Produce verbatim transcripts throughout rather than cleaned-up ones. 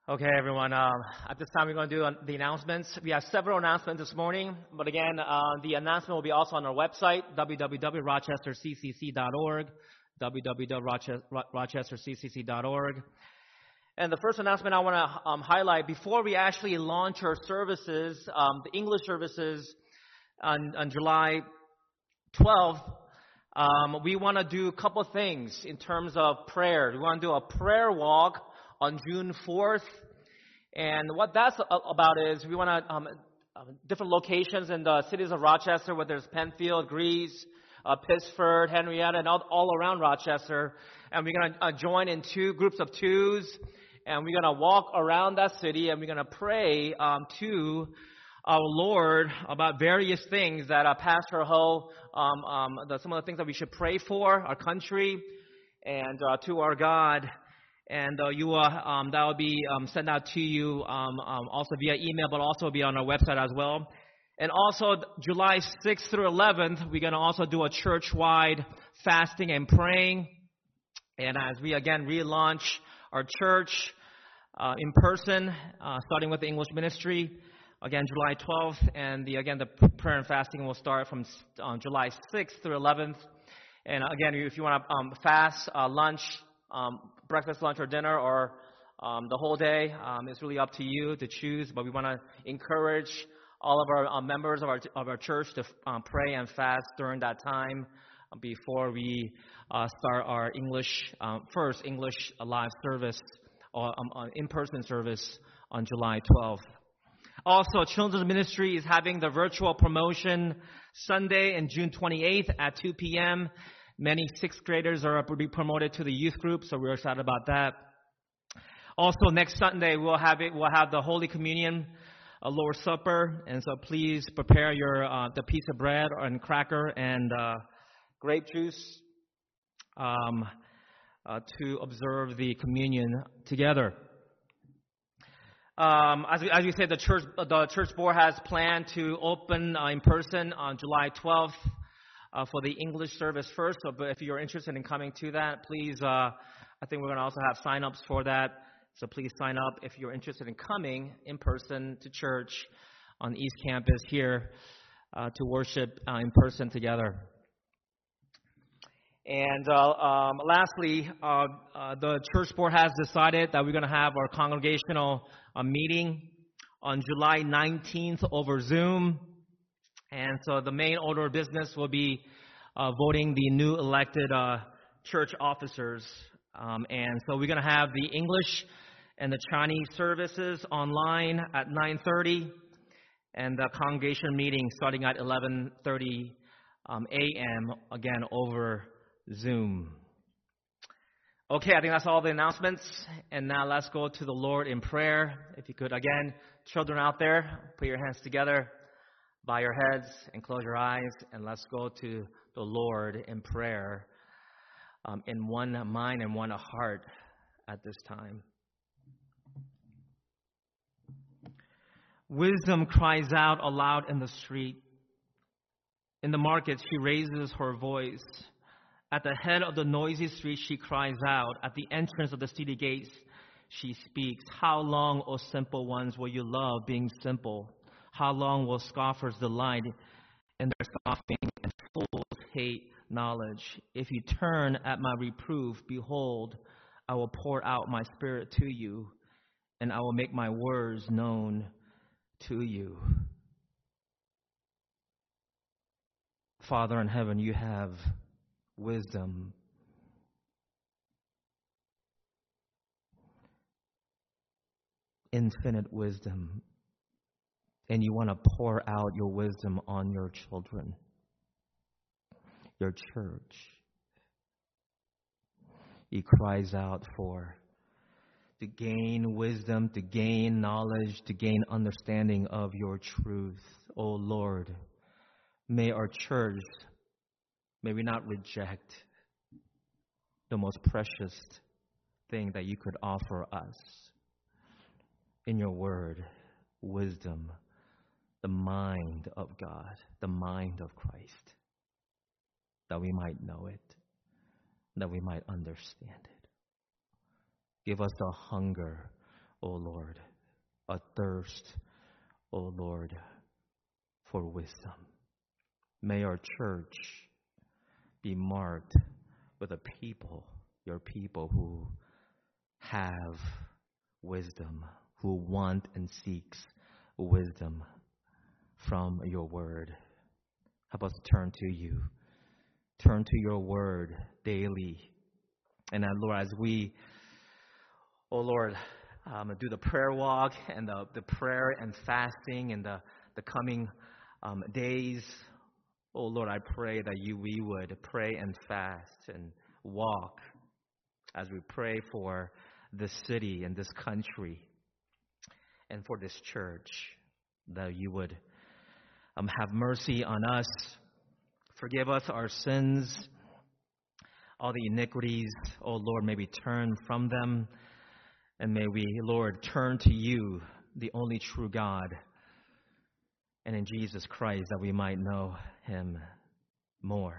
Okay, everyone. Um, at this time, we're going to do uh, the announcements. We have several announcements this morning, but again, uh, the announcement will be also on our website, w w w dot rochester c c c dot org, w w w dot rochester c c c dot org. And the first announcement I want to um, highlight, before we actually launch our services, um, the English services on, on July twelfth, um, we want to do a couple things in terms of prayer. We want to do a prayer walk on June fourth. And what that's about is we want to, um, different locations in the cities of Rochester, whether it's Penfield, Greece, uh, Pittsford, Henrietta, and all, all around Rochester. And we're going to uh, join in two groups of twos, and we're going to walk around that city, and we're going to pray um, to our Lord about various things that uh, Pastor Ho, um, um, the, some of the things that we should pray for, our country, and uh, to our God. And uh, you, uh, um, that will be um, sent out to you um, um, also via email, but also be on our website as well. And also July sixth through eleventh, we're going to also do a church-wide fasting and praying. And as we again relaunch our church uh, in person, uh, starting with the English ministry, again July twelfth, and the again the prayer and fasting will start from uh, July sixth through eleventh. And again, if you want to um, fast, uh, lunch, um, breakfast, lunch, or dinner, or um, the whole day, um, it's really up to you to choose. But we want to encourage all of our uh, members of our of our church to um, pray and fast during that time before we uh, start our English um, first English live service or um, in-person service on July twelfth. Also, Children's Ministry is having the virtual promotion Sunday and June twenty-eighth at two p.m. Many sixth graders are will be promoted to the youth group, so we're excited about that. Also, next Sunday we'll have it. We'll have the Holy Communion, a Lord's Supper, and so please prepare your uh, the piece of bread and cracker and uh, grape juice um, uh, to observe the communion together. Um, as we, as we said, the church the church board has planned to open uh, in person on July twelfth. Uh, for the English service first, so but if you're interested in coming to that, please, uh, I think we're going to also have sign-ups for that, so please sign up if you're interested in coming in person to church on the East Campus here uh, to worship uh, in person together. And uh, um, lastly, uh, uh, the church board has decided that we're going to have our congregational uh, meeting on July nineteenth over Zoom. And so the main order of business will be uh, voting the new elected uh, church officers. Um, and so we're going to have the English and the Chinese services online at nine thirty, and the congregation meeting starting at eleven thirty um, a.m., again, over Zoom. Okay, I think that's all the announcements. And now let's go to the Lord in prayer. If you could, again, children out there, put your hands together. Bow your heads and close your eyes, and let's go to the Lord in prayer um, in one mind and one heart at this time. Wisdom cries out aloud in the street. In the market, she raises her voice. At the head of the noisy street, she cries out. At the entrance of the city gates, she speaks. How long, O simple ones, will you love being simple? How long will scoffers delight in their scoffing and fools hate knowledge? If you turn at my reproof, behold, I will pour out my spirit to you, and I will make my words known to you. Father in heaven, you have wisdom. Infinite wisdom. And you want to pour out your wisdom on your children, your church. He cries out for to gain wisdom, to gain knowledge, to gain understanding of your truth. Oh Lord, may our church, may we not reject the most precious thing that you could offer us in your word, wisdom. The mind of God, the mind of Christ, that we might know it, that we might understand it. Give us the hunger, O Lord, a thirst, O Lord, for wisdom. May our church be marked with a people, your people who have wisdom, who want and seeks wisdom from your word. Help us turn to you. Turn to your word daily. And uh, Lord, as we, oh Lord, um, do the prayer walk and the, the prayer and fasting in the, the coming um, days, oh Lord, I pray that you we would pray and fast and walk as we pray for this city and this country and for this church, that you would um, have mercy on us, forgive us our sins, all the iniquities, oh Lord, may we turn from them, and may we, Lord, turn to you, the only true God, and in Jesus Christ, that we might know him more.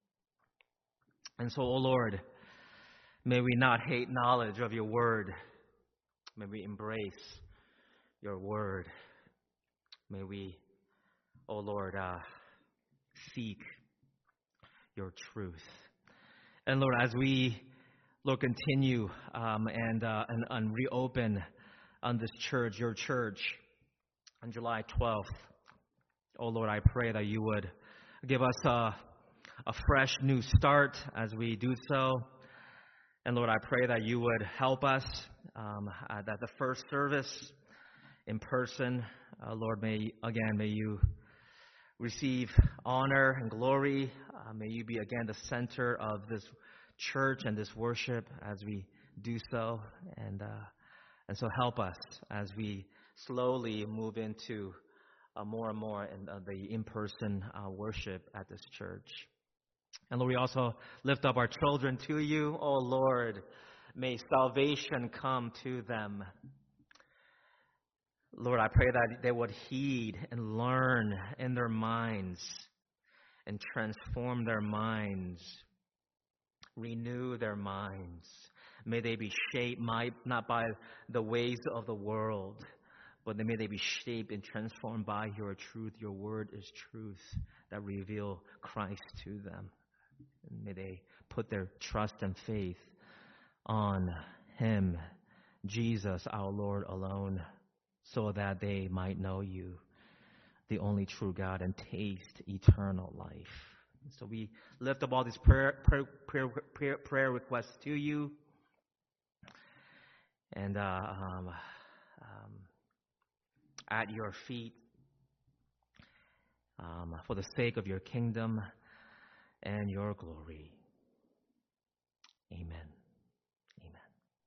And so, oh Lord, may we not hate knowledge of your word. May we embrace your word. May we, oh Lord, uh, seek your truth. And Lord, as we, Lord, continue um, and, uh, and and reopen on this church, your church, on July twelfth, oh Lord, I pray that you would give us a, a fresh new start as we do so. And Lord, I pray that you would help us um, at the first service in person. Uh, Lord, may, again, may you receive honor and glory. Uh, may you be, again, the center of this church and this worship as we do so. And, uh, and so help us as we slowly move into uh, more and more in uh, the in-person uh, worship at this church. And Lord, we also lift up our children to you. Oh Lord, may salvation come to them. Lord, I pray that they would heed and learn in their minds and transform their minds, renew their minds. May they be shaped not by the ways of the world, but may they be shaped and transformed by your truth. Your word is truth that reveal Christ to them. And may they put their trust and faith on him, Jesus, our Lord alone, so that they might know you, the only true God, and taste eternal life. So we lift up all these prayer, prayer, prayer, prayer, prayer requests to you. And uh, um, um, at your feet, um, for the sake of your kingdom and your glory. Amen. Amen.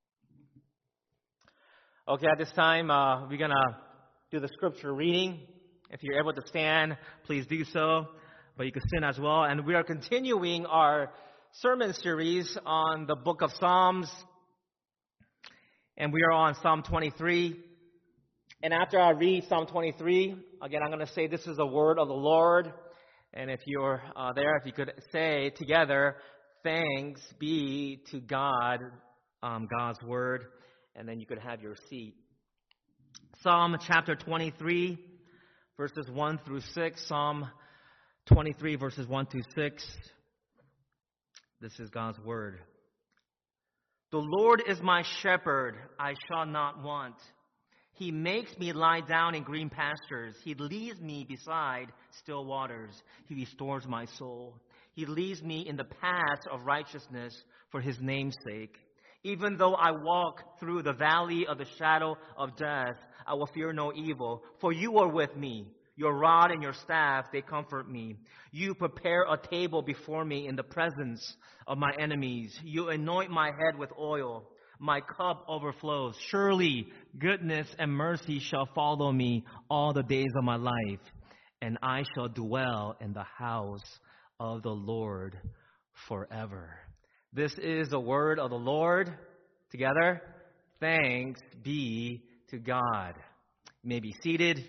Okay, at this time, uh, we're going to do the scripture reading. If you're able to stand, please do so. But you can sit as well. And we are continuing our sermon series on the book of Psalms. And we are on Psalm twenty-three. And after I read Psalm twenty-three, again, I'm going to say this is the word of the Lord. And if you're uh, there, if you could say together, thanks be to God, um, God's word. And then you could have your seat. Psalm chapter twenty-three, verses one through six. Psalm twenty-three, verses one through six. This is God's word. The Lord is my shepherd, I shall not want. He makes me lie down in green pastures. He leads me beside still waters. He restores my soul. He leads me in the paths of righteousness for his name's sake. Even though I walk through the valley of the shadow of death, I will fear no evil, for you are with me. Your rod and your staff, they comfort me. You prepare a table before me in the presence of my enemies. You anoint my head with oil. My cup overflows. Surely goodness and mercy shall follow me all the days of my life, and I shall dwell in the house of the Lord forever. This is the word of the Lord. Together, thanks be to God. You may be seated.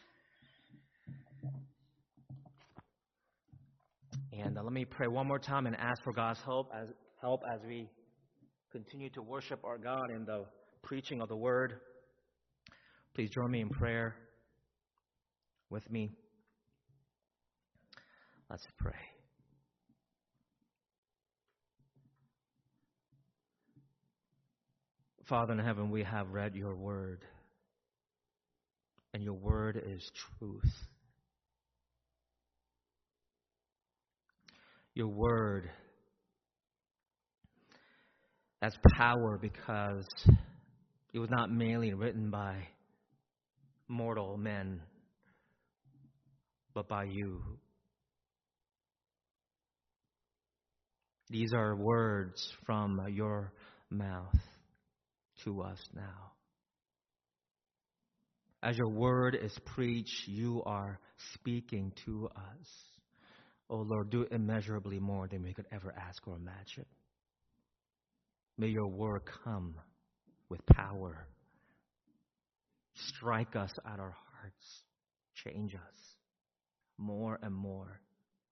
And uh, let me pray one more time and ask for God's help as, help as we continue to worship our God in the preaching of the word. Please join me in prayer with me. Let's pray. Father in heaven, we have read your word, and your word is truth. Your word has power because it was not merely written by mortal men, but by you. These are words from your mouth to us now. As your word is preached, you are speaking to us. Oh Lord, do immeasurably more than we could ever ask or imagine. May your word come with power. Strike us at our hearts. Change us more and more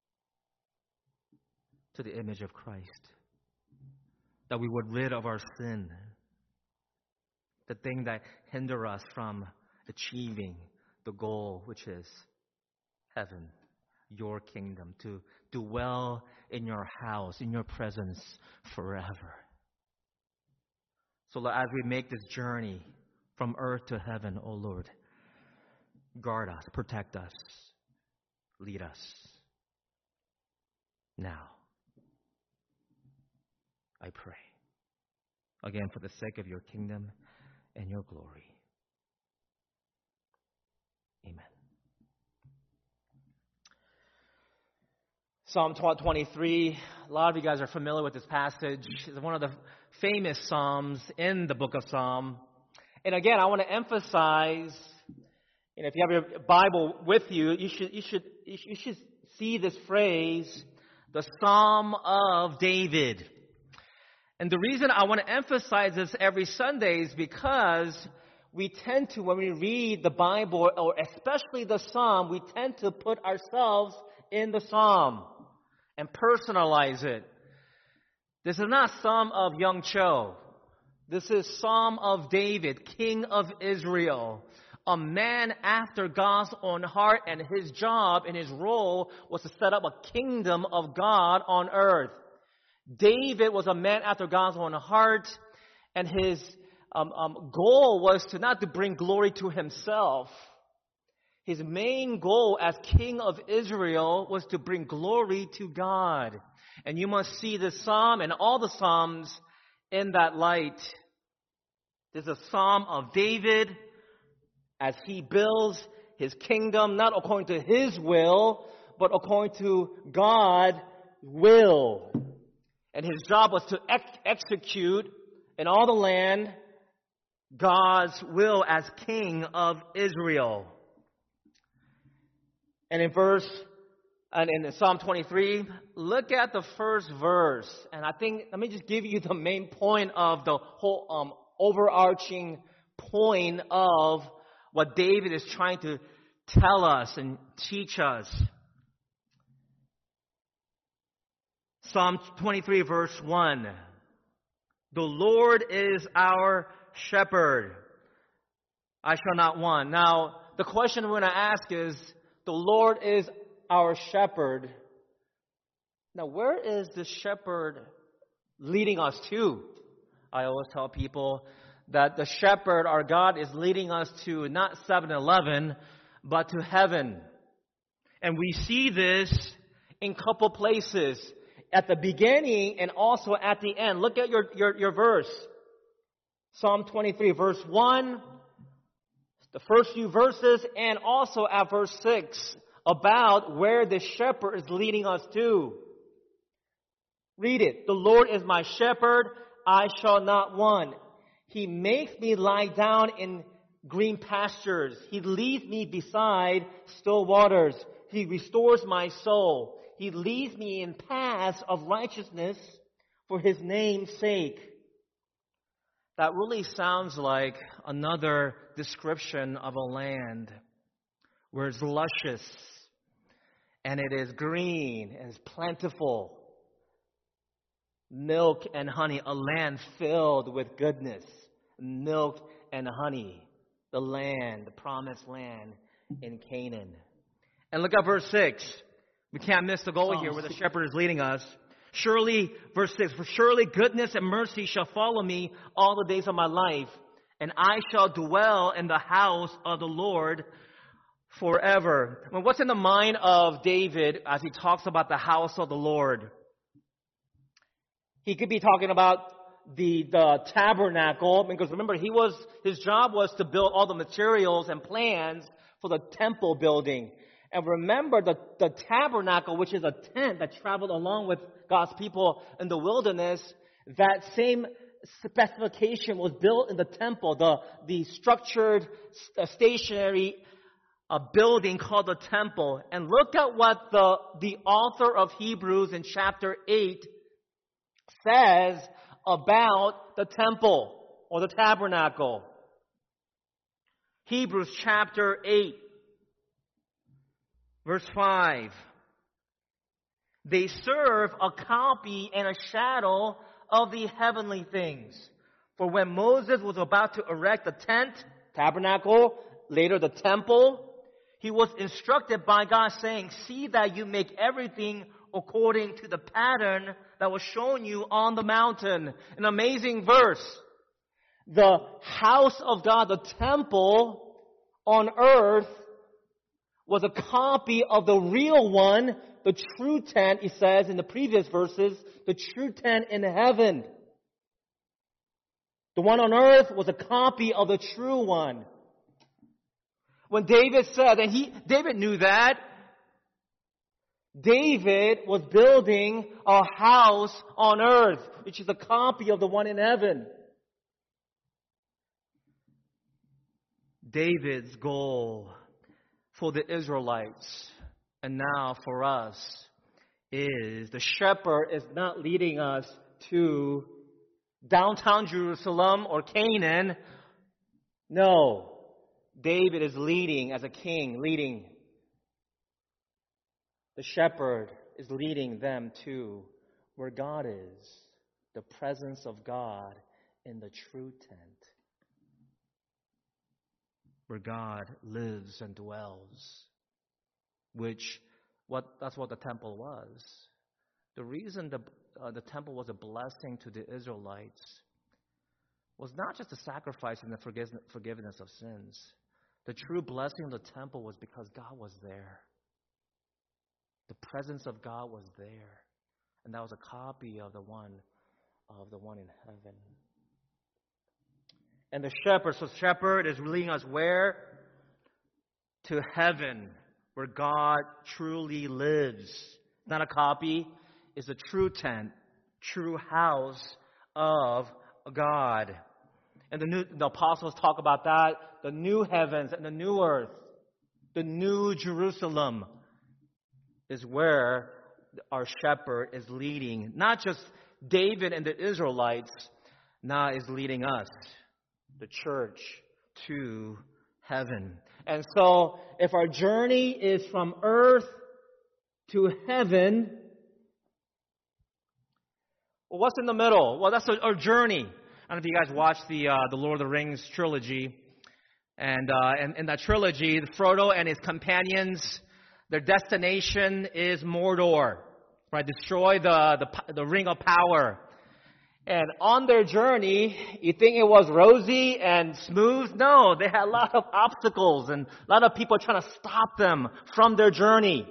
to the image of Christ. That we would rid of our sin, the thing that hinder us from achieving the goal, which is heaven, your kingdom, to dwell in your house, in your presence forever. So Lord, as we make this journey from earth to heaven, oh Lord, guard us, protect us, lead us. Now, I pray, again, for the sake of your kingdom and your glory. Amen. Psalm twenty-three, a lot of you guys are familiar with this passage. It's one of the famous Psalms in the book of Psalm. And again, I want to emphasize, you know, if you have your Bible with you, you should, you should, you should see this phrase, the Psalm of David. And the reason I want to emphasize this every Sunday is because we tend to, when we read the Bible, or especially the Psalm, we tend to put ourselves in the Psalm and personalize it. This is not Psalm of Young Cho. This is Psalm of David, King of Israel, a man after God's own heart, and his job and his role was to set up a kingdom of God on earth. David was a man after God's own heart, and his um, um, goal was to not to bring glory to himself. His main goal as king of Israel was to bring glory to God. And you must see this psalm and all the psalms in that light. This is a psalm of David as he builds his kingdom, not according to his will, but according to God's will. And his job was to ex- execute in all the land God's will as king of Israel. And in verse, and in Psalm twenty-three, look at the first verse. And I think, let me just give you the main point of the whole um, overarching point of what David is trying to tell us and teach us. Psalm twenty-three, verse one. The Lord is our shepherd. I shall not want. Now, the question I'm going to ask is, the Lord is our shepherd. Now, where is the shepherd leading us to? I always tell people that the shepherd, our God, is leading us to not seven eleven, but to heaven. And we see this in a couple places. At the beginning and also at the end. Look at your, your, your verse. Psalm twenty-three, verse one. The first few verses, and also at verse six, about where the shepherd is leading us to. Read it. The Lord is my shepherd, I shall not want. He makes me lie down in green pastures. He leads me beside still waters. He restores my soul. He leads me in paths of righteousness for his name's sake. That really sounds like another description of a land where it's luscious and it is green and it's plentiful. Milk and honey, a land filled with goodness, milk and honey. the land, the promised land in Canaan. And look at verse six. We can't miss the goal here where the shepherd is leading us. Surely, verse six, for surely goodness and mercy shall follow me all the days of my life, and I shall dwell in the house of the Lord forever. Well, what's in the mind of David as he talks about the house of the Lord? He could be talking about the, the tabernacle, because remember, he was his job was to build all the materials and plans for the temple building. And remember, the, the tabernacle, which is a tent that traveled along with God's people in the wilderness, that same specification was built in the temple, the, the structured, uh, stationary uh, building called the temple. And look at what the, the author of Hebrews in chapter eight says about the temple or the tabernacle. Hebrews chapter eight. Verse five, they serve a copy and a shadow of the heavenly things. For when Moses was about to erect the tent, tabernacle, later the temple, he was instructed by God saying, see that you make everything according to the pattern that was shown you on the mountain. An amazing verse. The house of God, the temple on earth, was a copy of the real one, the true tent, he says in the previous verses, the true tent in heaven. The one on earth was a copy of the true one. When David said, and he, David knew that, David was building a house on earth, which is a copy of the one in heaven. David's goal for the Israelites, and now for us, is the shepherd is not leading us to downtown Jerusalem or Canaan. No, David is leading as a king, leading. The shepherd is leading them to where God is, the presence of God in the true tent, where God lives and dwells, which what that's what the temple was. The reason the uh, the temple was a blessing to the Israelites was not just the sacrifice and the forgiveness, forgiveness of sins. The true blessing of the temple was because God was there. The presence of God was there, and that was a copy of the one of the one in heaven. And the shepherd, so shepherd is leading us where? To heaven, where God truly lives. Not a copy, it's a true tent, true house of God. And the new, the apostles talk about that, the new heavens and the new earth, the new Jerusalem is where our shepherd is leading. Not just David and the Israelites, now is leading us, the church, to heaven. And so, if our journey is from earth to heaven, well, what's in the middle? Well, that's our journey. I don't know if you guys watched the uh, the Lord of the Rings trilogy, and uh, and in that trilogy, Frodo and his companions, their destination is Mordor, right? Destroy the the, the Ring of Power. And on their journey, you think it was rosy and smooth? No, they had a lot of obstacles and a lot of people trying to stop them from their journey.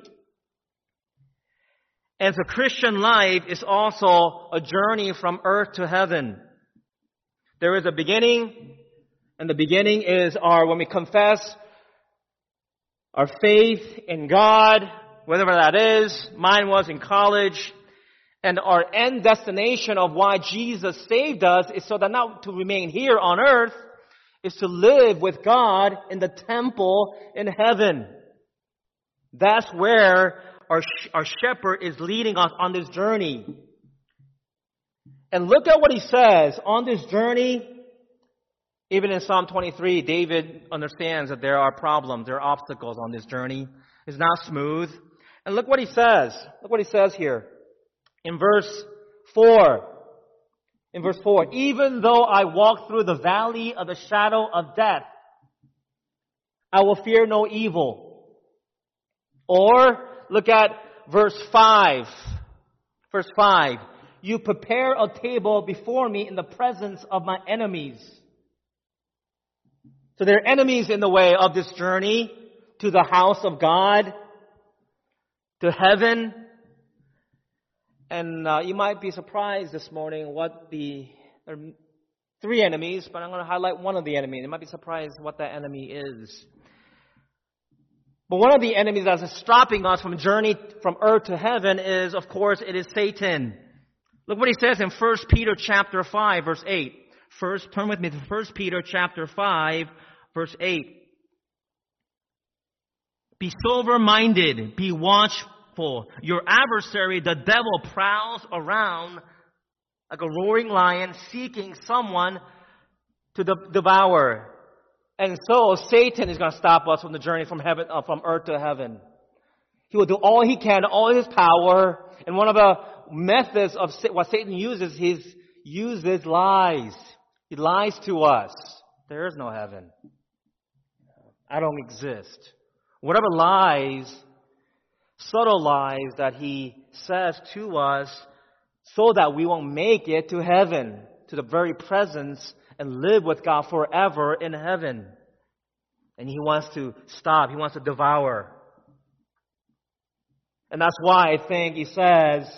And so Christian life is also a journey from earth to heaven. There is a beginning, and the beginning is our, when we confess our faith in God, whatever that is. Mine was in college. And our end destination of why Jesus saved us is so that not to remain here on earth, is to live with God in the temple in heaven. That's where our, our shepherd is leading us on this journey. And look at what he says on this journey. Even in Psalm twenty-three, David understands that there are problems, there are obstacles on this journey. It's not smooth. And look what he says. Look what he says here. In verse four, in verse four, even though I walk through the valley of the shadow of death, I will fear no evil. Or look at verse five. Verse five. You prepare a table before me in the presence of my enemies. So there are enemies in the way of this journey to the house of God, to heaven. And uh, you might be surprised this morning what the, there are three enemies, but I'm going to highlight one of the enemies. You might be surprised what that enemy is. But one of the enemies that's stopping us from journey from earth to heaven is, of course, it is Satan. Look what he says in First Peter chapter five, verse eight. First, turn with me to First Peter chapter five, verse eight. Be sober-minded, be watchful. Your adversary, the devil, prowls around like a roaring lion, seeking someone to de- devour. And so Satan is going to stop us from the journey from heaven, uh, from earth to heaven. He will do all he can, all his power. And one of the methods of what Satan uses, he uses lies. He lies to us. There is no heaven. I don't exist. Whatever lies, subtle lies that he says to us so that we won't make it to heaven, to the very presence and live with God forever in heaven. And he wants to stop. He wants to devour. And that's why I think he says,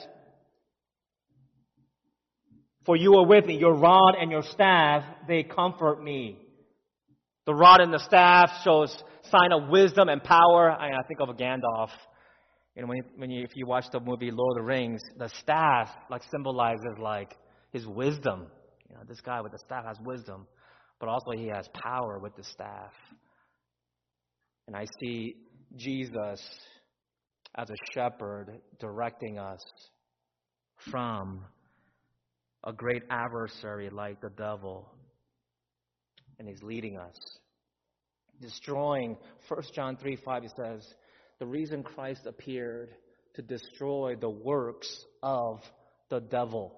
for you are with me, your rod and your staff, they comfort me. The rod and the staff shows sign of wisdom and power. I, I think of a Gandalf. You know, when you, when you, if you watch the movie Lord of the Rings, the staff like symbolizes like his wisdom. You know, this guy with the staff has wisdom, but also he has power with the staff. And I see Jesus as a shepherd directing us from a great adversary like the devil. And he's leading us. Destroying, First John three five, it says, the reason Christ appeared to destroy the works of the devil.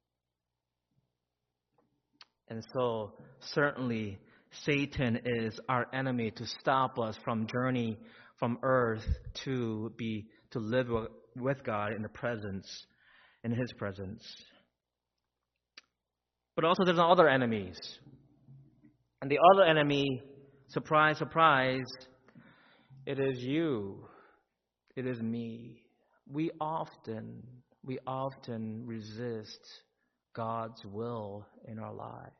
And so, certainly, Satan is our enemy to stop us from journey from earth to be to live with God in the presence, in His presence. But also, there's other enemies, and the other enemy, surprise, surprise, it is you, it is me. We often, we often resist God's will in our lives.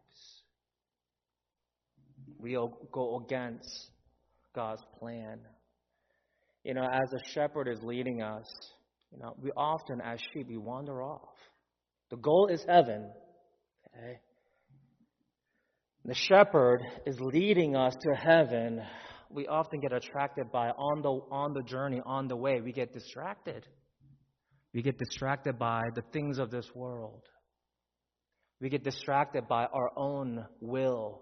We go against God's plan. You know, as a shepherd is leading us, you know, we often, as sheep, we wander off. The goal is heaven. Okay? The shepherd is leading us to heaven. We often get attracted by on the on the journey, on the way. We get distracted. We get distracted by the things of this world. We get distracted by our own will.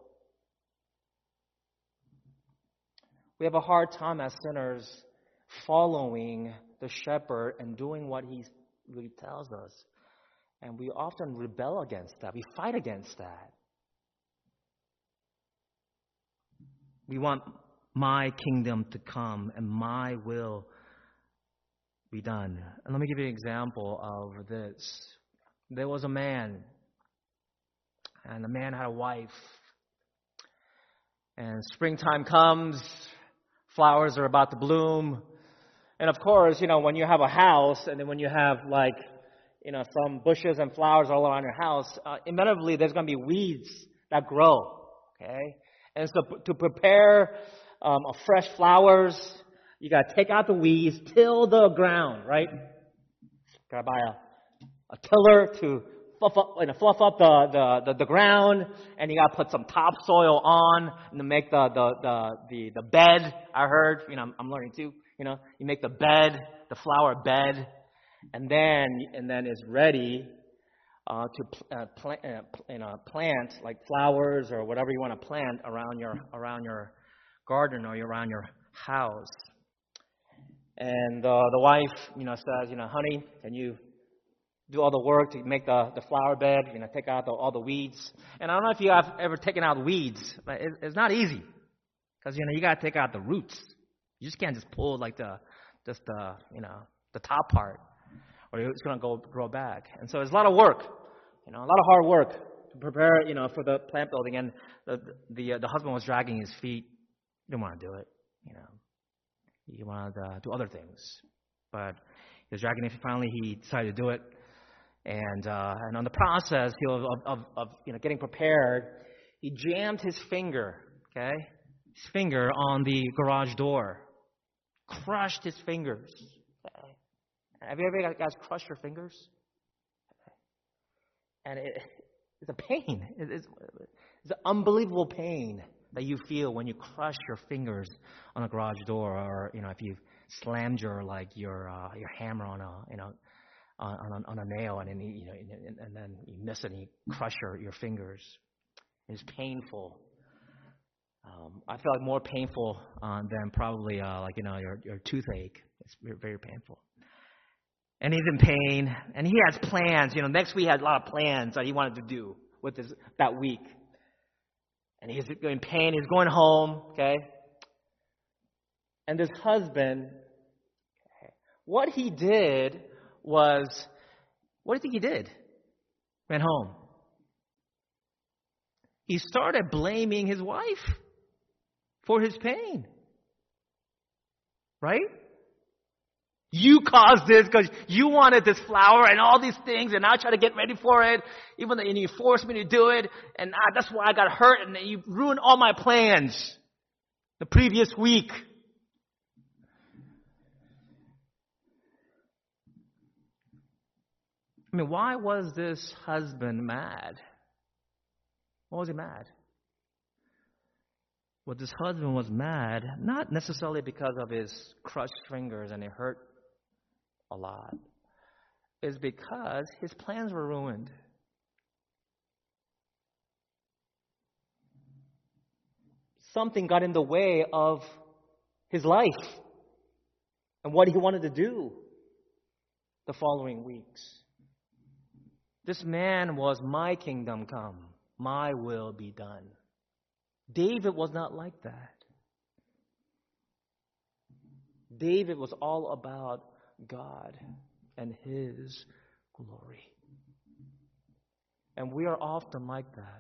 We have a hard time as sinners following the shepherd and doing what he really tells us. And we often rebel against that. We fight against that. We want my kingdom to come and my will be done. And let me give you an example of this. There was a man, and the man had a wife. And springtime comes, flowers are about to bloom. And of course, you know, when you have a house, and then when you have like, you know, some bushes and flowers all around your house, uh, inevitably there's going to be weeds that grow. Okay? And so to prepare um, fresh flowers, you got to take out the weeds, till the ground, right? Got to buy a, a tiller to fluff up, you know, fluff up the, the, the, the ground, and you got to put some topsoil on and to make the, the, the, the, the bed. I heard, you know, I'm, I'm learning too. You know, you make the bed, the flower bed, and then and then it's ready uh, to uh, plant, uh, you know, plant like flowers or whatever you want to plant around your around your garden or around your house. And uh, the wife, you know, says, you know, honey, can you do all the work to make the, the flower bed? You know, take out the, all the weeds. And I don't know if you have ever taken out weeds, but it, it's not easy. Because, you know, you got to take out the roots. You just can't just pull, like, the, just the, you know, the top part, or it's going to go grow back. And so it's a lot of work, you know, a lot of hard work to prepare, you know, for the plant building. And the the, uh, the husband was dragging his feet. He didn't want to do it, you know. He wanted to do other things. But he was dragging his feet. Finally, he decided to do it. And uh, and on the process of, of, of, you know, getting prepared, he jammed his finger, okay, his finger on the garage door. Crushed his fingers. Okay. Have you ever guys crushed your fingers? And it, it's a pain. It, it's, it's an unbelievable pain that you feel when you crush your fingers on a garage door, or, you know, if you slammed your like your uh, your hammer on a you know on on, on a nail, and then you know and, and then you miss it and you crush your, your fingers. It's painful. Um, I feel like more painful uh, than probably uh, like you know your your toothache. It's very, very painful. And he's in pain, and he has plans. You know, next week he had a lot of plans that he wanted to do with his that week. And he's in pain. He's going home. Okay. And this husband, okay, what he did was, what do you think he did? Went home. He started blaming his wife for his pain. Right? You caused this because you wanted this flower and all these things, and I try to get ready for it, even though you forced me to do it, and I, that's why I got hurt, and you ruined all my plans the previous week. I mean, why was this husband mad? Why was he mad? Well, this husband was mad, not necessarily because of his crushed fingers and it hurt a lot. It's because his plans were ruined. Something got in the way of his life and what he wanted to do the following weeks. This man was, my kingdom come, my will be done. David was not like that. David was all about God and His glory. And we are often like that.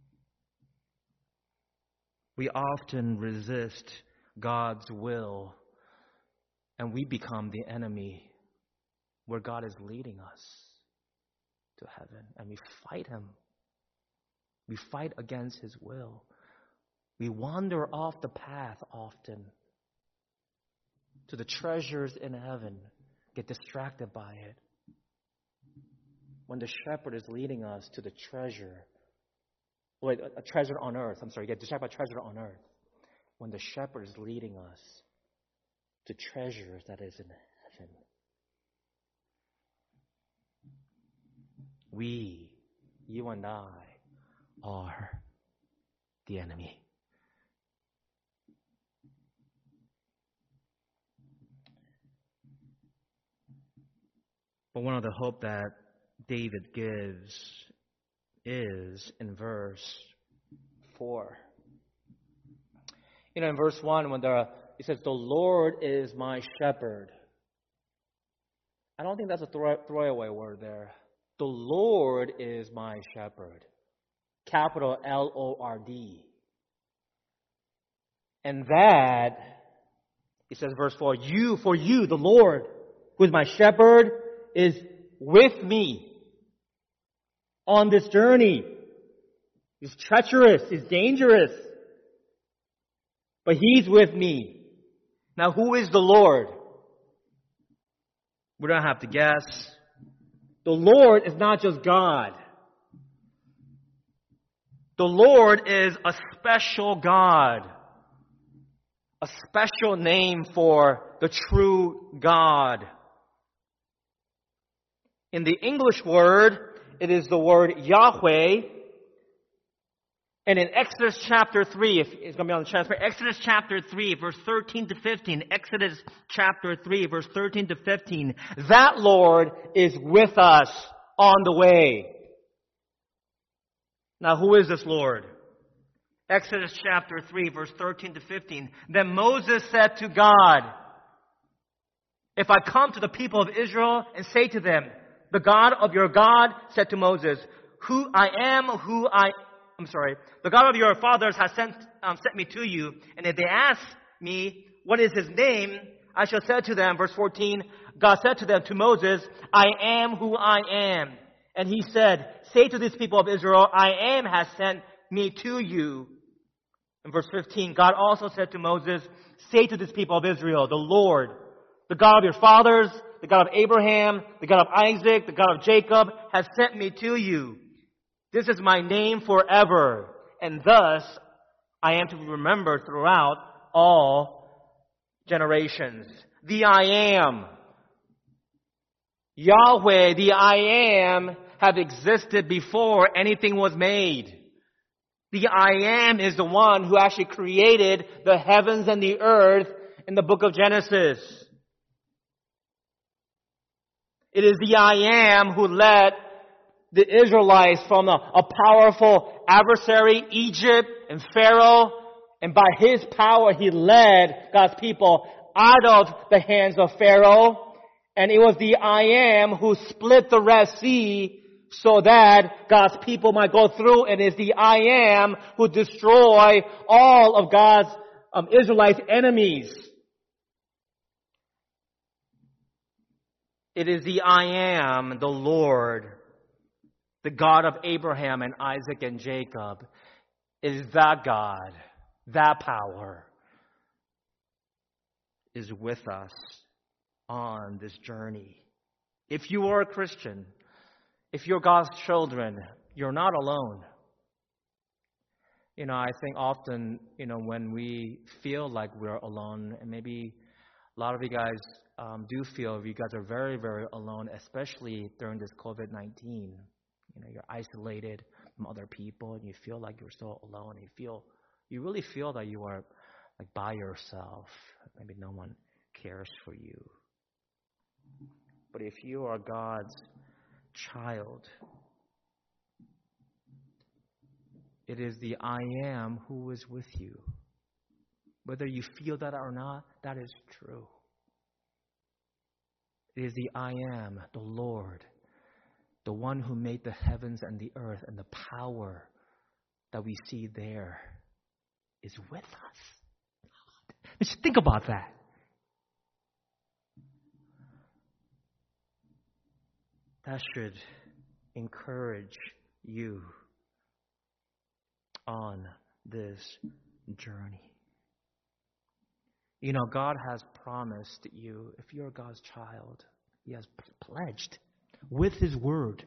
We often resist God's will, and we become the enemy where God is leading us to heaven, and we fight Him. We fight against His will. We wander off the path often to the treasures in heaven, get distracted by it. When the shepherd is leading us to the treasure, wait, a treasure on earth, I'm sorry, get distracted by treasure on earth. When the shepherd is leading us to treasures that is in heaven. We, you and I, are the enemy. But one of the hope that David gives is in verse four. You know, in verse one, when the he says, "The Lord is my shepherd." I don't think that's a throw, throwaway word there. The Lord is my shepherd. Capital L O R D. And that, he says, verse four, you, for you, the Lord, who is my shepherd, is with me on this journey. It's treacherous, it's dangerous, but He's with me. Now, who is the Lord? We don't have to guess. The Lord is not just God. The Lord is a special God, a special name for the true God. In the English word, it is the word Yahweh. And in Exodus chapter three, if it's going to be on the transfer, Exodus chapter three, verse thirteen to fifteen, Exodus chapter three, verse thirteen to fifteen, that Lord is with us on the way. Now, who is this Lord? Exodus chapter three, verse thirteen to fifteen. Then Moses said to God, if I come to the people of Israel and say to them, the God of your God said to Moses, who I am, who I, I'm sorry, the God of your fathers has sent, um, sent me to you. And if they ask me, what is his name? I shall say to them, verse fourteen, God said to them, to Moses, I am who I am. And he said, say to these people of Israel, I am has sent me to you. In verse fifteen, God also said to Moses, say to this people of Israel, the Lord, the God of your fathers, the God of Abraham, the God of Isaac, the God of Jacob, has sent me to you. This is my name forever, and thus I am to be remembered throughout all generations. The I am, Yahweh, the I am, have existed before anything was made. The I am is the one who actually created the heavens and the earth in the book of Genesis. It is the I am who led the Israelites from a, a powerful adversary, Egypt and Pharaoh. And by his power, he led God's people out of the hands of Pharaoh. And it was the I am who split the Red Sea so that God's people might go through. And it is the I am who destroy all of God's um, Israelites' enemies. It is the I am, the Lord, the God of Abraham and Isaac and Jacob. It is that God, that power is with us on this journey. If you are a Christian, if you're God's children, you're not alone. You know, I think often, you know, when we feel like we're alone, and maybe a lot of you guys um, do feel you guys are very, very alone, especially during this covid nineteen. You know, you're isolated from other people, and you feel like you're so alone. You feel, you really feel that you are like by yourself. Maybe no one cares for you. But if you are God's child, it is the I am who is with you. Whether you feel that or not, that is true. It is the I am, the Lord, the one who made the heavens and the earth, and the power that we see there is with us. Just think about that. That should encourage you on this journey. You know, God has promised you, if you're God's child, He has pledged with His word,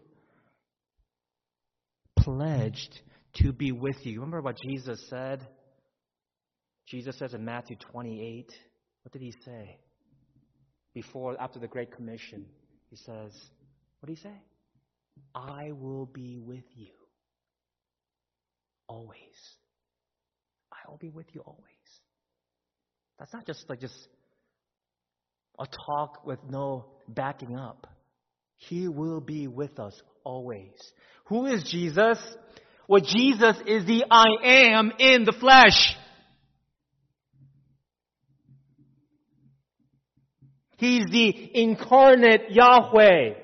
pledged to be with you. Remember what Jesus said? Jesus says in Matthew twenty-eight, what did He say? Before, after the Great Commission, He says, what did He say? I will be with you always. I will be with you always. That's not just like just a talk with no backing up. He will be with us always. Who is Jesus? Well, Jesus is the I am in the flesh. He's the incarnate Yahweh.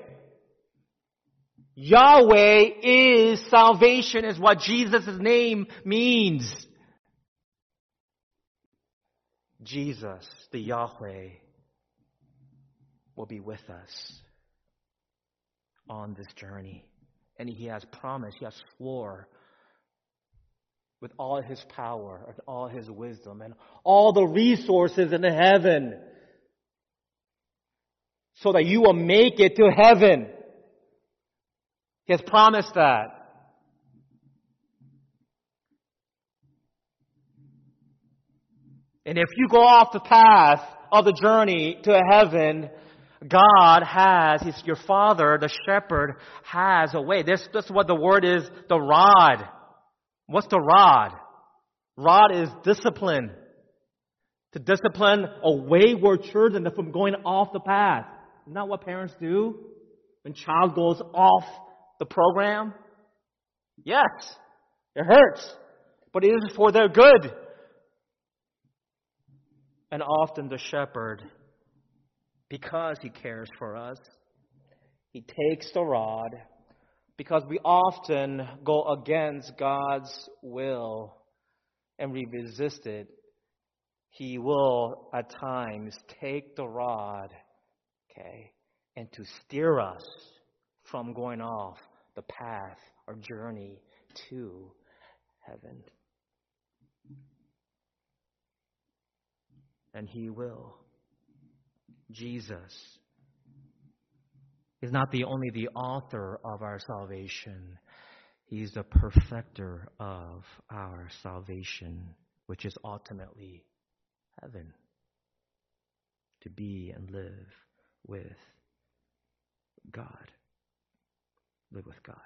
Yahweh is salvation, is what Jesus' name means. Jesus, the Yahweh, will be with us on this journey. And He has promised, He has swore with all His power and all His wisdom and all the resources in heaven so that you will make it to heaven. He has promised that. And if you go off the path of the journey to heaven, God has, He's your Father, the shepherd, has a way. This, this is what the word is, the rod. What's the rod? Rod is discipline. To discipline a wayward children from going off the path. Isn't that what parents do when child goes off the program? Yes, it hurts. but it is for their good. And often the shepherd, because he cares for us, he takes the rod, because we often go against God's will and we resist it. He will at times take the rod, okay, and to steer us from going off the path or journey to heaven. And He will. Jesus is not the only the author of our salvation. He's the perfecter of our salvation, which is ultimately heaven. To be and live with God. Live with God.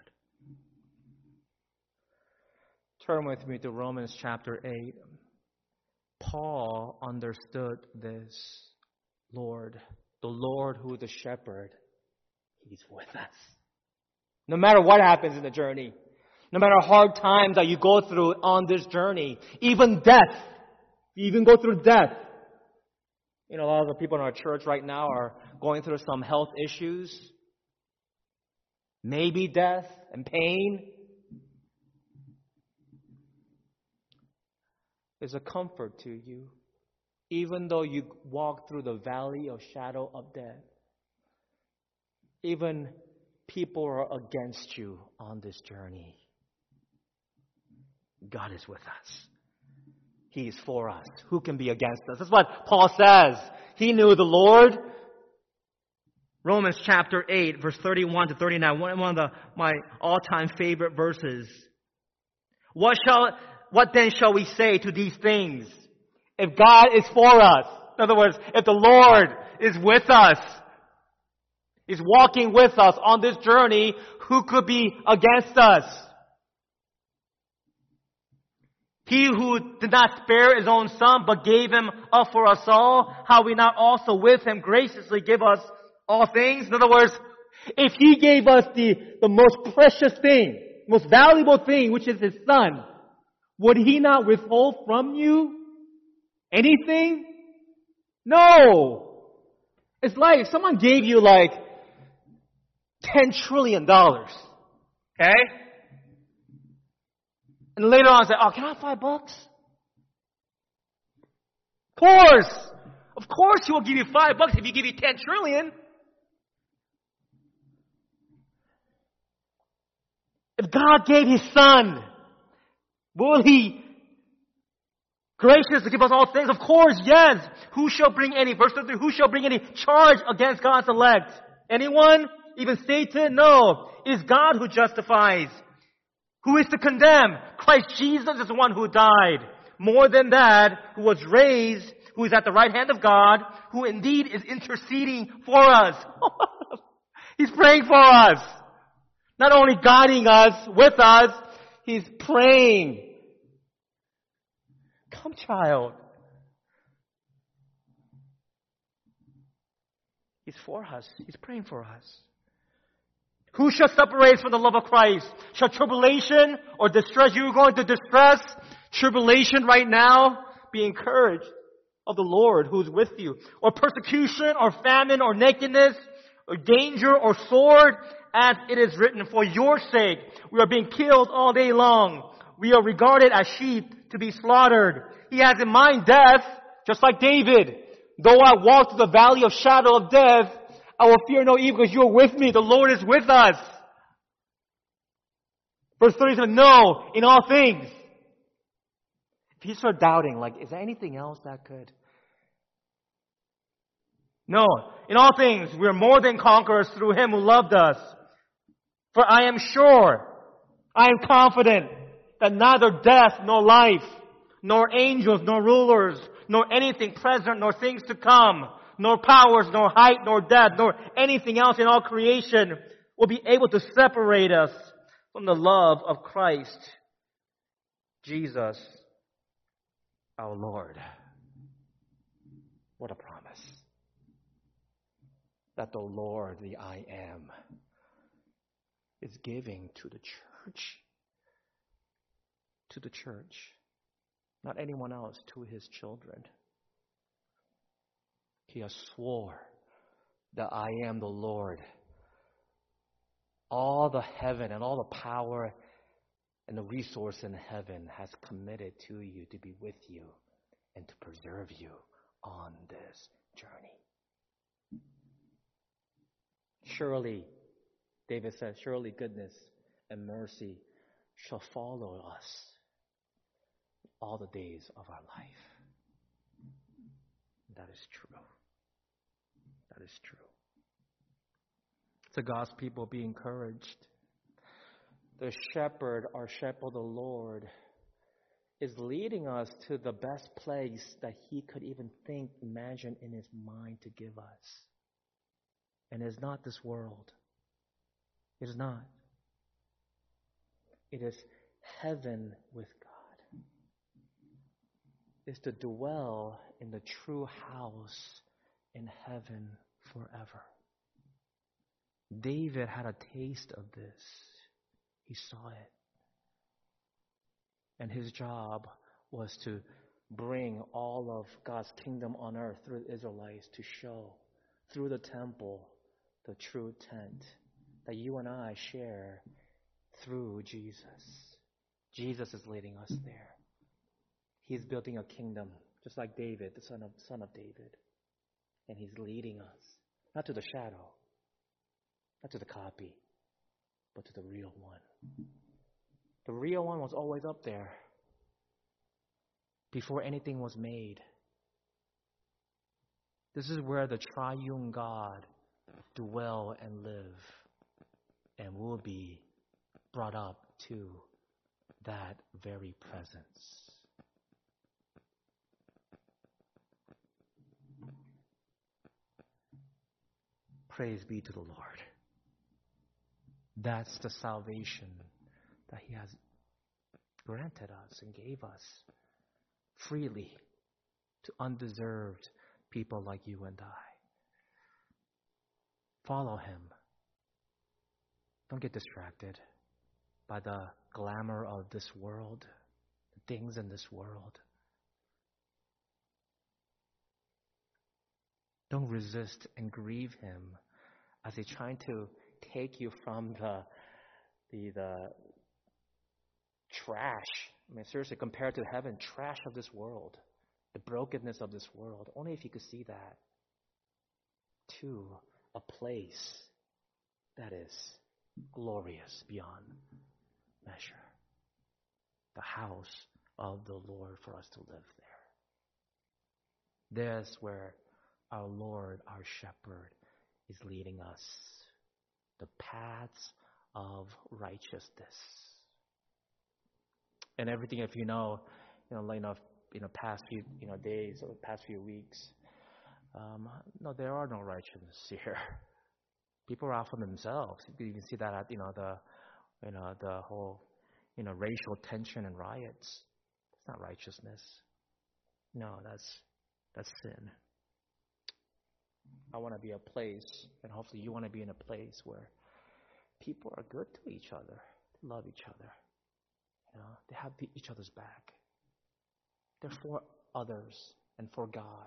Turn with me to Romans chapter eight. Paul understood this Lord, the Lord who is the shepherd. He's with us. No matter what happens in the journey, no matter hard times that you go through on this journey, even death, you even go through death. You know, a lot of the people in our church right now are going through some health issues, maybe death and pain. There's a comfort to you, even though you walk through the valley of shadow of death. Even people are against you on this journey. God is with us. He is for us. Who can be against us? That's what Paul says. He knew the Lord. Romans chapter eight, verse thirty-one to thirty-nine, one of the, my all-time favorite verses. What shall, what then shall we say to these things? If God is for us, in other words, if the Lord is with us, is walking with us on this journey, who could be against us? He who did not spare His own Son, but gave Him up for us all, how we not also with Him graciously give us all things? In other words, if He gave us the, the most precious thing, most valuable thing, which is His Son, would He not withhold from you anything? No! It's like if someone gave you like ten trillion dollars. Okay? And later on say, oh, can I have five bucks? Of course! Of course He will give you five bucks if He give you ten trillion. If God gave His Son, will He gracious to give us all things? Of course, yes. Who shall bring any, verse thirty-three, who shall bring any charge against God's elect? Anyone? Even Satan? No. It is God who justifies. Who is to condemn? Christ Jesus is the one who died. More than that, who was raised, who is at the right hand of God, who indeed is interceding for us. He's praying for us. Not only guiding us, with us, He's praying. Come, child. He's for us. He's praying for us. Who shall separate us from the love of Christ? Shall tribulation or distress? You are going to distress, tribulation right now. Be encouraged of the Lord who is with you. Or persecution or famine or nakedness or danger or sword, as it is written, for your sake we are being killed all day long. We are regarded as sheep to be slaughtered. He has in mind death, just like David. Though I walk through the valley of shadow of death, I will fear no evil because you are with me. The Lord is with us. Verse thirty-seven, no, in all things. If you start doubting, like, is there anything else that could? No, in all things, we are more than conquerors through Him who loved us. For I am sure, I am confident that neither death nor life, nor angels, nor rulers, nor anything present, nor things to come, nor powers, nor height, nor depth, nor anything else in all creation will be able to separate us from the love of Christ Jesus our Lord. What a promise. That the Lord, the I Am, is giving to the church. to the church, not anyone else, to his children. He has swore that I am the Lord. All the heaven and all the power and the resource in heaven has committed to you to be with you and to preserve you on this journey. Surely, David said, surely goodness and mercy shall follow us all the days of our life. That is true. That is true. To God's people, be encouraged. The shepherd, our shepherd, the Lord, is leading us to the best place that he could even think, imagine in his mind to give us. And it is not this world. It is not. It is heaven with God. It's to dwell in the true house in heaven forever. David had a taste of this. He saw it. And his job was to bring all of God's kingdom on earth through the Israelites to show through the temple the true tent that you and I share through Jesus. Jesus is leading us there. He's building a kingdom just like David, the son of, son of David. And he's leading us, not to the shadow, not to the copy, but to the real one. The real one was always up there before anything was made. This is where the triune God dwell and live and will be brought up to that very presence. Praise be to the Lord. That's the salvation that he has granted us and gave us freely to undeserved people like you and I. Follow him. Don't get distracted by the glamour of this world, the things in this world. Don't resist and grieve him as he's trying to take you from the the the trash. I mean, seriously, compared to heaven, trash of this world, the brokenness of this world. Only if you could see that, to a place that is glorious beyond measure. The house of the Lord for us to live there. There's where our Lord, our shepherd, is leading us. The paths of righteousness. And everything, if you know, you know, like enough, you know, past few, you know, days or past few weeks, um, no, there are no righteousness here. People are out for themselves. You can see that at, you know, the, you know, the whole, you know, racial tension and riots. It's not righteousness. No, that's that's sin. I want to be a place, and hopefully you want to be in a place where people are good to each other, they love each other, you know, they have each other's back. They're for others and for God.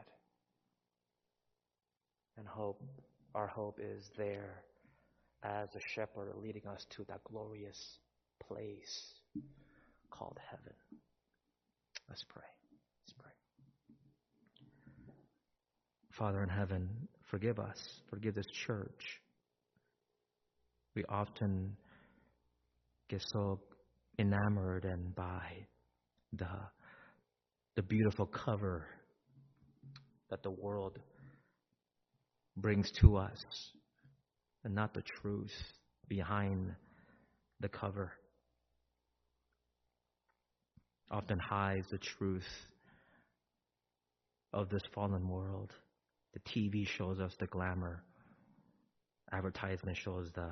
And hope, our hope is there as a shepherd leading us to that glorious place called heaven. Let's pray. Let's pray. Father in heaven, forgive us. Forgive this church. We often get so enamored and by the, the beautiful cover that the world brings to us and not the truth behind the cover. Often hides the truth of this fallen world. The T V shows us the glamour. Advertisement shows the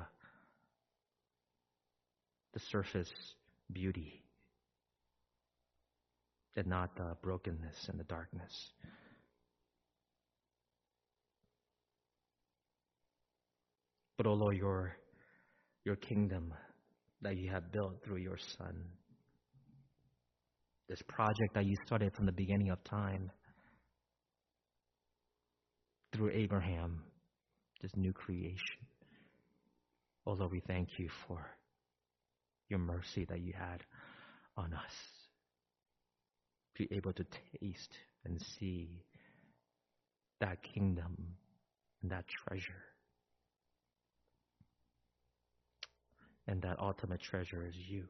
the surface beauty and not the brokenness and the darkness. But, oh Lord, your, your kingdom that you have built through your Son, This project that you started from the beginning of time through Abraham, this new creation. Oh Lord, we thank you for your mercy that you had on us. Be able to taste and see that kingdom and that treasure. And that ultimate treasure is you.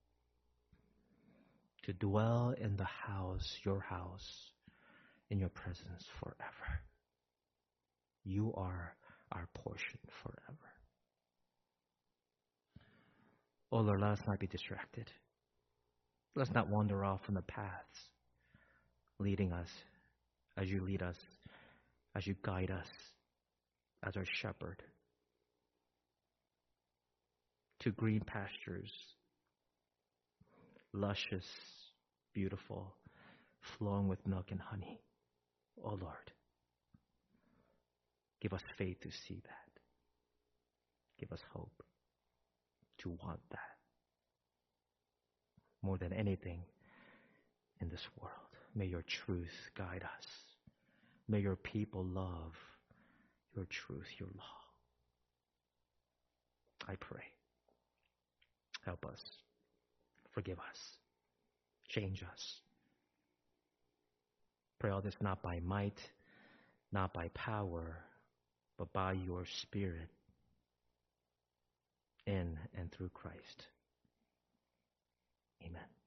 To dwell in the house, your house, in your presence forever. You are our portion forever. Oh Lord, let us not be distracted. Let's not wander off from the paths leading us as you lead us, as you guide us, as our shepherd, to green pastures, luscious, beautiful, flowing with milk and honey. Oh Lord, give us faith to see that. Give us hope to want that more than anything in this world. May your truth guide us. May your people love your truth, your law. I pray. Help us. Forgive us. Change us. Pray all this not by might, not by power, but by your Spirit in and through Christ. Amen.